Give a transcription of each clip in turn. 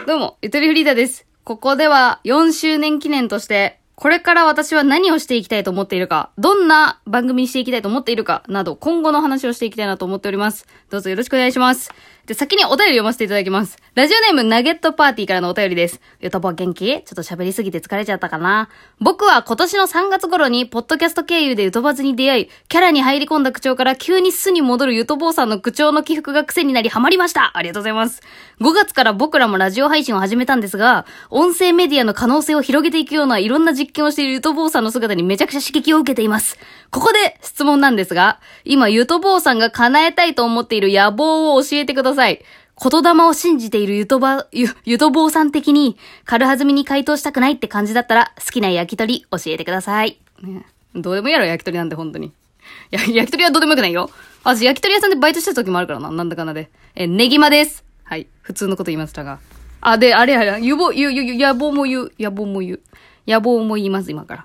どうも、ゆとりフリーダです。ここでは4周年記念として、これから私は何をしていきたいと思っているか、どんな番組にしていきたいと思っているか、など今後の話をしていきたいなと思っております。どうぞよろしくお願いします。で、先にお便り読ませていただきます。ラジオネームナゲットパーティーからのお便りです。ゆとぼ元気？ちょっと喋りすぎて疲れちゃったかな。僕は今年の3月頃にポッドキャスト経由でゆとばずに出会い、キャラに入り込んだ口調から急に素に戻るゆとぼうさんの口調の起伏が癖になりハマりました。ありがとうございます。5月から僕らもラジオ配信を始めたんですが、音声メディアの可能性を広げていくようないろんな実験をしているゆとぼうさんの姿にめちゃくちゃ刺激を受けています。ここで質問なんですが、今ゆとぼうさんが叶えたいと思っている野望を教えてください。言霊を信じているゆとぼうさん的に軽はずみに回答したくないって感じだったら好きな焼き鳥教えてください。ね、どうでもいいやろ焼き鳥なんて本当に。焼き鳥はどうでもよくないよ。私焼き鳥屋さんでバイトした時もあるからな。なんだかんだで。ネギマです。はい。普通のこと言いましたが。で、あれ、野望も言います、今から。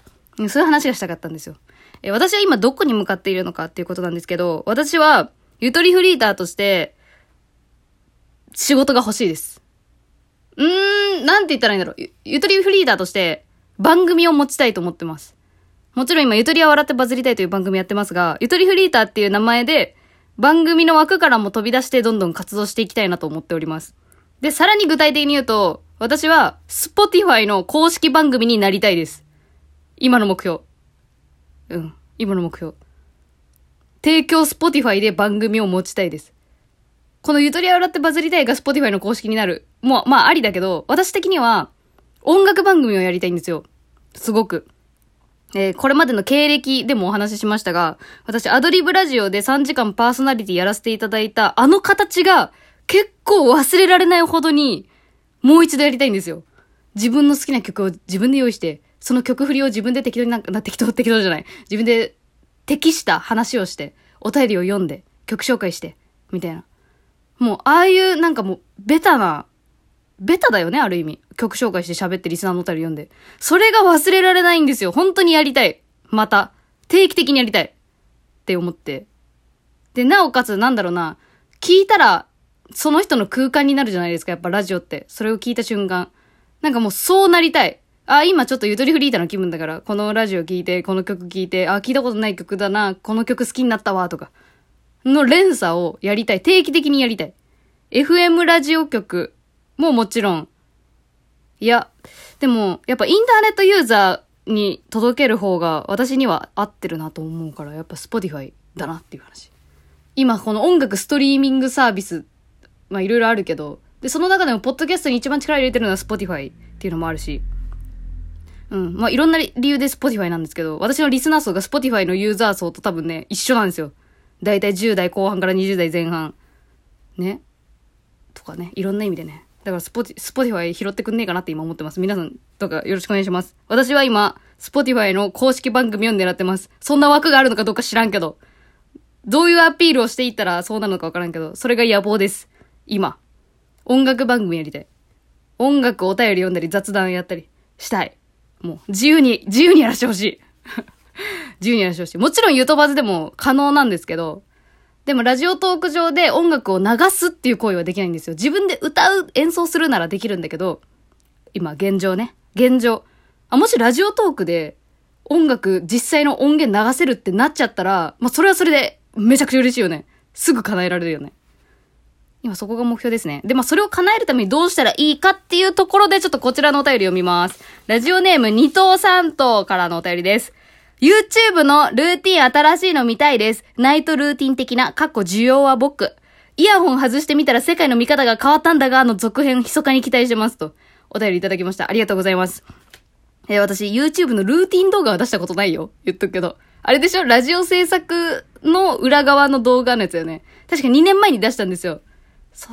そういう話がしたかったんですよ。私は今どこに向かっているのかっていうことなんですけど、私はゆとりフリーターとして仕事が欲しいです。なんて言ったらいいんだろう。ゆとりフリーターとして番組を持ちたいと思ってます。もちろん今ゆとりは笑ってバズりたいという番組やってますが、ゆとりフリーターっていう名前で番組の枠からも飛び出してどんどん活動していきたいなと思っております。で、さらに具体的に言うと、私は Spotify の公式番組になりたいです。今の目標。今の目標。提供 Spotify で番組を持ちたいです。このゆとりは笑ってバズりたいが Spotify の公式になる。もう、まあありだけど、私的には音楽番組をやりたいんですよ。すごく。これまでの経歴でもお話ししましたが、私アドリブラジオで3時間パーソナリティやらせていただいたあの形が結構忘れられないほどにもう一度やりたいんですよ。自分の好きな曲を自分で用意して、その曲振りを自分で適当じゃない。自分で適した話をして、お便りを読んで、曲紹介して、みたいな。もう、ああいうなんかもう、ベタだよね、ある意味。曲紹介して喋ってリスナーのお便り読んで。それが忘れられないんですよ。本当にやりたい。また。定期的にやりたい。って思って。で、なおかつ、なんだろうな。聞いたら、その人の空間になるじゃないですか、やっぱラジオって。それを聞いた瞬間。なんかもうそうなりたい。今ちょっとゆとりフリーターの気分だから、このラジオ聞いて、この曲聞いて、聞いたことない曲だな、この曲好きになったわ、とか。の連鎖をやりたい。定期的にやりたい。FM ラジオ局ももちろん。いや、でも、やっぱインターネットユーザーに届ける方が私には合ってるなと思うから、やっぱ Spotify だなっていう話。今この音楽ストリーミングサービス、まあいろいろあるけど、で、その中でもポッドキャストに一番力入れてるのは Spotify っていうのもあるし、まあいろんな理由で Spotify なんですけど、私のリスナー層が Spotify のユーザー層と多分ね、一緒なんですよ。だいたい10代後半から20代前半。ね。とかね、いろんな意味でね。だからSpotify 拾ってくんねえかなって今思ってます。皆さん、どうかよろしくお願いします。私は今、Spotify の公式番組を狙ってます。そんな枠があるのかどうか知らんけど。どういうアピールをしていったらそうなるのかわからんけど、それが野望です。今。音楽番組やりたい。音楽お便り読んだり雑談やったりしたい。もう、自由にやらせてほしい。自由にやらせてほしい。もちろんゆとばずでも可能なんですけど、でもラジオトーク上で音楽を流すっていう行為はできないんですよ。自分で歌う、演奏するならできるんだけど、今、現状。もしラジオトークで音楽、実際の音源流せるってなっちゃったら、まあそれはそれでめちゃくちゃ嬉しいよね。すぐ叶えられるよね。今そこが目標ですね。で、まあそれを叶えるためにどうしたらいいかっていうところでちょっとこちらのお便り読みます。ラジオネーム二頭三頭からのお便りです。YouTube のルーティン新しいの見たいです。ナイトルーティン的な、需要は僕。イヤホン外してみたら世界の見方が変わったんだが、の続編密かに期待してますと。お便りいただきました。ありがとうございます。私、YouTube のルーティン動画は出したことないよ。言っとくけど。あれでしょ？ラジオ制作の裏側の動画のやつよね。確か2年前に出したんですよ。そう。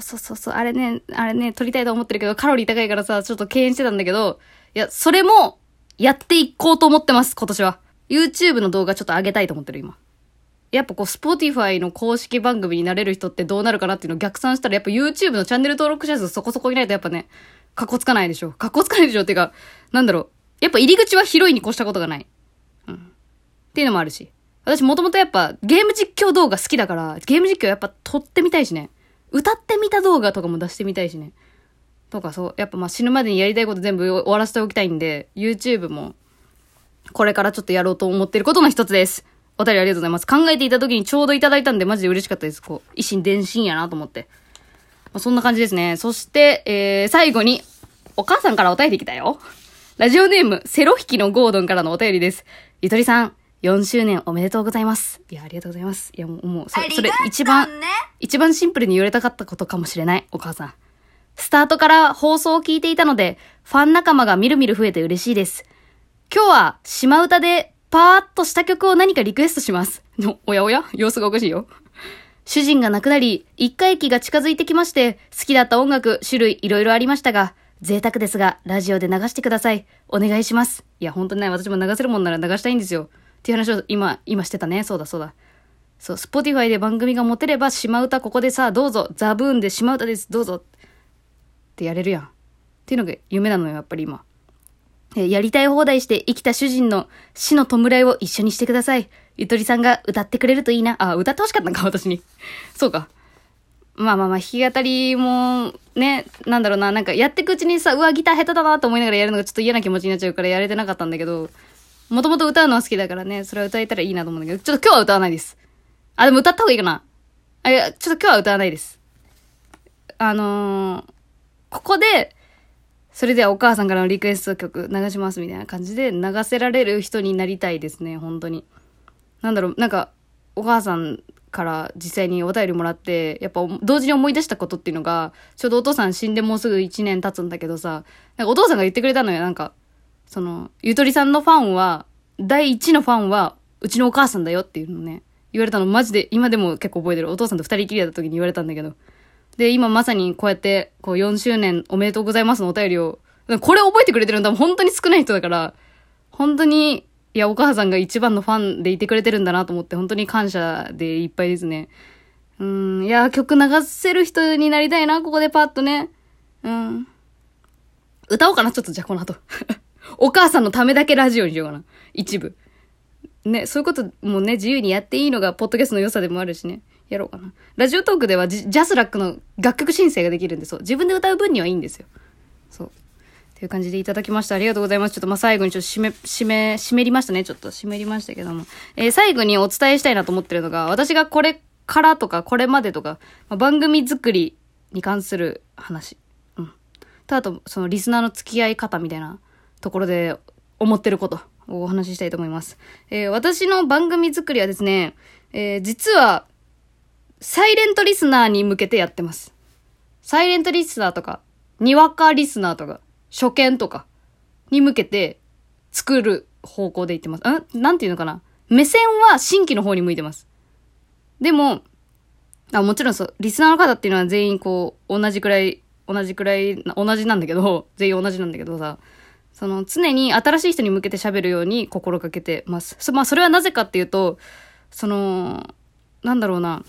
あれね、撮りたいと思ってるけど、カロリー高いからさ、ちょっと敬遠してたんだけど、いや、それも、やっていこうと思ってます、今年は。YouTube の動画ちょっと上げたいと思ってる、今。やっぱこう、Spotify の公式番組になれる人ってどうなるかなっていうのを逆算したら、やっぱ YouTube のチャンネル登録者数そこそこいないとやっぱね、かっこつかないでしょっていうか、なんだろう。やっぱ入り口は広いに越したことがない。っていうのもあるし。私もともとやっぱゲーム実況動画好きだから、ゲーム実況やっぱ撮ってみたいしね。歌ってみた動画とかも出してみたいしね。っとかそう、やっぱまあ死ぬまでにやりたいこと全部終わらせておきたいんで、YouTube もこれからちょっとやろうと思ってることの一つです。お便りありがとうございます。考えていた時にちょうどいただいたんでマジで嬉しかったです。こう、一心伝心やなと思って。まあ、そんな感じですね。そして、最後に、お母さんからお便り来たよ。ラジオネーム、セロ引きのゴードンからのお便りです。ゆとりさん、4周年おめでとうございます。いや、ありがとうございます。いや、もう、それ一番シンプルに言われたかったことかもしれない、お母さん。スタートから放送を聞いていたので、ファン仲間がみるみる増えて嬉しいです。今日は、島歌で、パーッとした曲を何かリクエストします。おやおや様子がおかしいよ。主人が亡くなり、一回忌が近づいてきまして、好きだった音楽、種類いろいろありましたが、贅沢ですが、ラジオで流してください。お願いします。いや、ほんとね、私も流せるもんなら流したいんですよ。っていう話を今してたね。そうだ。そう、Spotify で番組が持てれば、島歌ここでさ、どうぞ。ザブーンで島歌です。どうぞ。ってやれるやん。っていうのが夢なのよ、やっぱり今。やりたい放題して生きた主人の死の弔いを一緒にしてください。ゆとりさんが歌ってくれるといいな。あ、歌ってほしかったんか、私に。そうか。まあ、弾き語りも、ね、なんだろうな、なんかやってくうちにさ、うわ、ギター下手だなと思いながらやるのがちょっと嫌な気持ちになっちゃうからやれてなかったんだけど、もともと歌うのは好きだからね、それは歌えたらいいなと思うんだけど、ちょっと今日は歌わないです。あ、でも歌った方がいいかな。あ、いや、ちょっと今日は歌わないです。ここで、それではお母さんからのリクエスト曲流しますみたいな感じで流せられる人になりたいですね、本当に。なんだろう、なんか、お母さんから実際にお便りもらって、やっぱ同時に思い出したことっていうのが、ちょうどお父さん死んでもうすぐ1年経つんだけどさ、なんかお父さんが言ってくれたのよ、なんか、ゆとりさんのファンは、第一のファンは、うちのお母さんだよっていうのね、言われたのマジで、今でも結構覚えてる。お父さんと二人きりだった時に言われたんだけど。で、今まさにこうやって、こう4周年おめでとうございますのお便りを、これ覚えてくれてるの多分本当に少ない人だから、本当に、いや、お母さんが一番のファンでいてくれてるんだなと思って、本当に感謝でいっぱいですね。いや、曲流せる人になりたいな、ここでパッとね。歌おうかな、ちょっとじゃあこの後。お母さんのためだけラジオにしようかな。一部。ね、そういうこともね、自由にやっていいのが、ポッドキャストの良さでもあるしね。やろうかな。ラジオトークではジャスラックの楽曲申請ができるんで、そう。自分で歌う分にはいいんですよ。そう。っていう感じでいただきました。ありがとうございます。ちょっと最後にちょっと締めりましたね。ちょっと締めりましたけども。最後にお伝えしたいなと思ってるのが、私がこれからとかこれまでとか、番組作りに関する話。と、あと、リスナーの付き合い方みたいなところで思ってることをお話ししたいと思います。私の番組作りはですね、実は、サイレントリスナーに向けてやってます。サイレントリスナーとか、にわかリスナーとか、初見とかに向けて作る方向で言ってます。なんていうのかな。目線は新規の方に向いてます。でも、もちろんそう、リスナーの方っていうのは全員こう、同じなんだけど、全員同じなんだけどさ、常に新しい人に向けて喋るように心がけてます。それはなぜかっていうと、なんだろうな。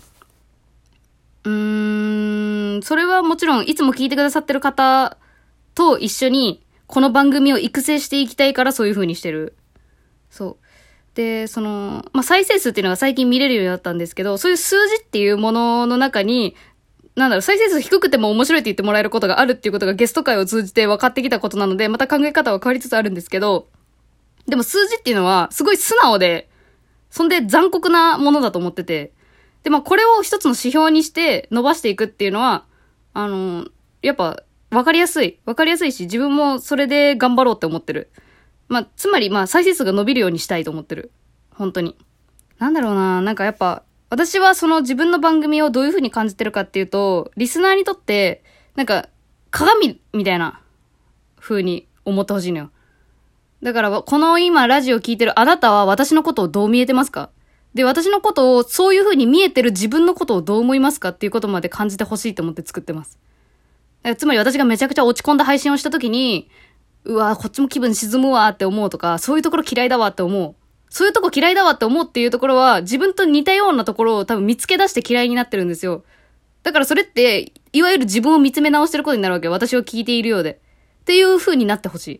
それはもちろんいつも聞いてくださってる方と一緒にこの番組を育成していきたいからそういう風にしてる。そう。で、再生数っていうのが最近見れるようになったんですけど、そういう数字っていうものの中に、再生数低くても面白いって言ってもらえることがあるっていうことがゲスト会を通じて分かってきたことなので、また考え方は変わりつつあるんですけど、でも数字っていうのはすごい素直で、そんで残酷なものだと思ってて、で、これを一つの指標にして伸ばしていくっていうのは、やっぱ、わかりやすいし、自分もそれで頑張ろうって思ってる。つまり、再生数が伸びるようにしたいと思ってる。本当に。なんだろうな、なんかやっぱ、私は自分の番組をどういう風に感じてるかっていうと、リスナーにとって、なんか、鏡みたいな風に思ってほしいのよ。だから、この今ラジオ聞いてるあなたは私のことをどう見えてますか？で、私のことをそういう風に見えてる自分のことをどう思いますかっていうことまで感じてほしいと思って作ってます。つまり私がめちゃくちゃ落ち込んだ配信をした時に、うわ、こっちも気分沈むわって思うとか、そういうところ嫌いだわって思う。そういうとこ嫌いだわって思うっていうところは、自分と似たようなところを多分見つけ出して嫌いになってるんですよ。だからそれって、いわゆる自分を見つめ直してることになるわけよ。私を聞いているようで。っていう風になってほしい。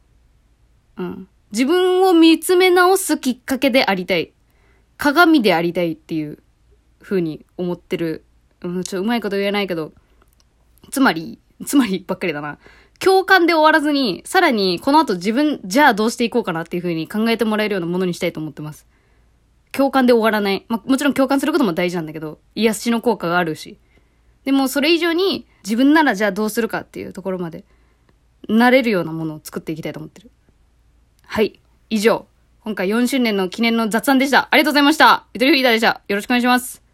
自分を見つめ直すきっかけでありたい。鏡でありたいっていう風に思ってる。うまいこと言えないけど。つまり、 つまりばっかりだな。共感で終わらずに、さらにこの後自分、じゃあどうしていこうかなっていう風に考えてもらえるようなものにしたいと思ってます。共感で終わらない。もちろん共感することも大事なんだけど、癒しの効果があるし。でもそれ以上に自分ならじゃあどうするかっていうところまで、なれるようなものを作っていきたいと思ってる。はい。以上。今回4周年の記念の雑談でした。ありがとうございました。ゆとりフリーダーでした。よろしくお願いします。